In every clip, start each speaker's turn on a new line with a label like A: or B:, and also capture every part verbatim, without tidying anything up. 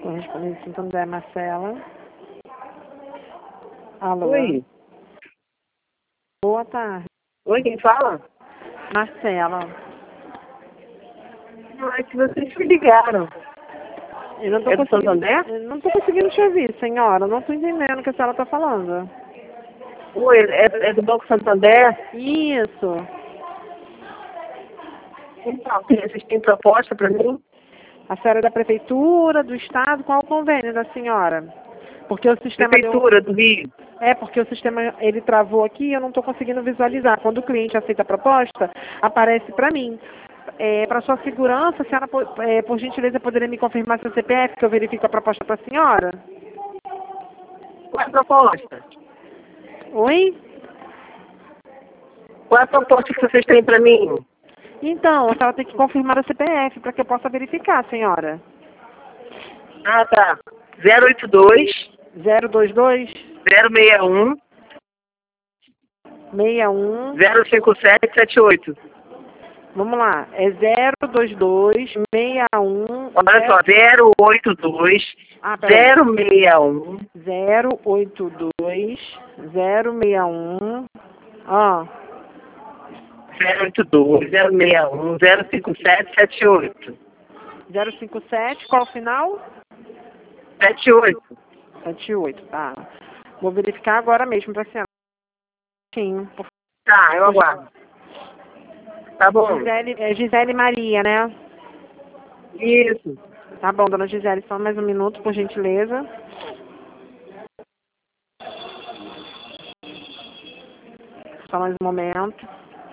A: Correspondente Santander, Marcela. Alô?
B: Oi.
A: Boa tarde.
B: Oi, quem fala?
A: Marcela.
B: Não, é que vocês me ligaram.
A: Eu não tô
B: É do
A: conseguindo,
B: Santander?
A: eu não tô conseguindo te ouvir, senhora. Eu não tô entendendo o que a senhora tá falando.
B: Oi, é, é do Banco Santander?
A: Isso.
B: Então, vocês têm proposta para mim?
A: A senhora é da prefeitura, do estado, qual o convênio da senhora? Porque o sistema
B: Prefeitura
A: deu...
B: do Rio.
A: É, porque o sistema, ele travou aqui e eu não estou conseguindo visualizar. Quando o cliente aceita a proposta, aparece para mim. É, para sua segurança, a senhora, é, por gentileza, poderia me confirmar seu C P F, que eu verifico a proposta para a senhora?
B: Qual é a proposta?
A: Oi?
B: Qual é a proposta que vocês têm para mim?
A: Então, a senhora tem que confirmar o C P F para que eu possa verificar, senhora.
B: Ah, tá. zero oito dois,
A: zero dois dois,
B: zero seis um,
A: seis um.
B: zero cinco sete sete oito.
A: Vamos lá. É zero dois dois, seis um.
B: Olha só, zero oito dois,
A: Ah, peraí.
B: zero seis um.
A: zero oito dois, zero seis um. Ó.
B: zero oito dois, zero seis um, zero cinco sete sete oito.
A: zero cinco sete, qual o final?
B: sete oito.
A: sete oito, tá. Vou verificar agora mesmo pra senhora. Sim, por
B: Tá, eu aguardo. Tá bom.
A: Gisele, é Gisele Maria, né?
B: Isso.
A: Tá bom, dona Gisele, só mais um minuto, por gentileza. Só mais um momento.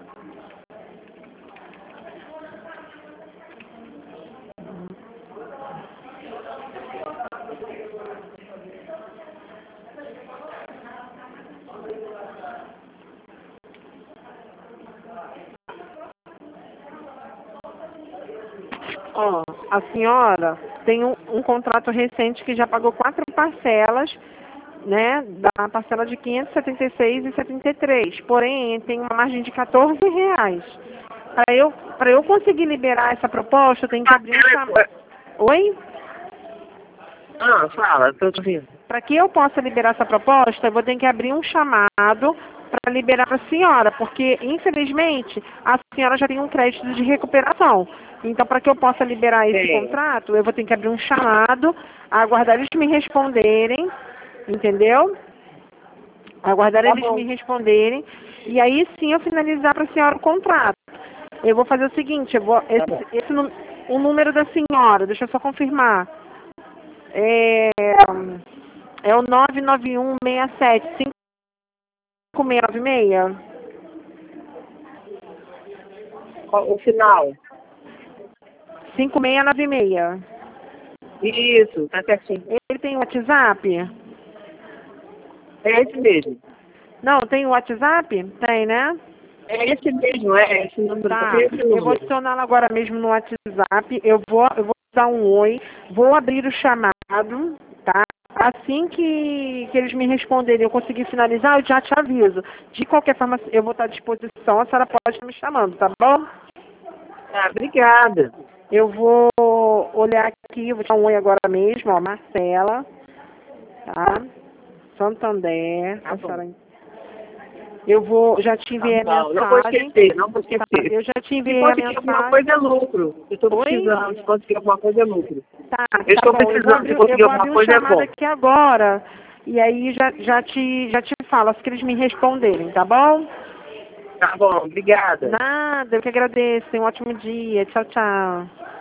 A: Ó, a senhora tem um, um contrato recente que já pagou quatro parcelas, né, da parcela de quinhentos e setenta e seis reais e setenta e três centavos. Porém, tem uma margem de quatorze reais. Para eu, para eu conseguir liberar essa proposta, eu tenho que abrir um chamado. Oi?
B: Ah, fala, tô ouvindo.
A: Para que eu possa liberar essa proposta, eu vou ter que abrir um chamado para liberar para a senhora, porque, infelizmente, a senhora já tem um crédito de recuperação. Então, para que eu possa liberar esse
B: Sim.
A: contrato, eu vou ter que abrir um chamado, aguardar eles me responderem, entendeu? Aguardar
B: Tá
A: eles
B: bom.
A: me responderem, e aí sim eu finalizar para a senhora o contrato. Eu vou fazer o seguinte, eu vou, esse,
B: bom.
A: esse, nu- o número da senhora, deixa eu só confirmar. É, é o nove nove um seis sete cinco seis nove seis.
B: Qual- O final.
A: cinco seis nove seis.
B: Isso, tá certinho.
A: Ele tem WhatsApp?
B: É esse mesmo.
A: Não, tem o WhatsApp? Tem, né?
B: É esse mesmo, é esse número.
A: Tá.
B: Tá esse
A: Eu vou
B: número.
A: adicioná-lo agora mesmo no WhatsApp. Eu vou, eu vou dar um oi. Vou abrir o chamado, tá? Assim que, que eles me responderem, eu conseguir finalizar, eu já te aviso. De qualquer forma, eu vou estar à disposição. A senhora pode estar me chamando, tá bom?
B: Ah, obrigada.
A: Eu vou olhar aqui, vou dar um oi agora mesmo, ó, Marcela, tá? Santander,
B: Tá
A: a
B: bom.
A: senhora... Eu vou, já te enviei
B: Tá
A: a
B: bom. Não vou
A: mensagem.
B: esquecer, não vou
A: Tá,
B: esquecer.
A: eu já te
B: Se
A: enviei a
B: conseguir alguma
A: mensagem.
B: coisa é lucro. Eu estou
A: Oi?
B: precisando. Se conseguir alguma coisa é lucro.
A: Tá,
B: Eu
A: tá
B: estou
A: bom. Eu vou
B: precisando.
A: abrir,
B: Se
A: eu
B: conseguir
A: vou
B: alguma
A: abrir um
B: coisa é
A: chamado
B: bom.
A: aqui agora. E aí já, já, te, já te falo, assim que eles me responderem, tá bom?
B: Tá bom, obrigada.
A: Nada, eu que agradeço. Tenha um ótimo dia. Tchau, tchau.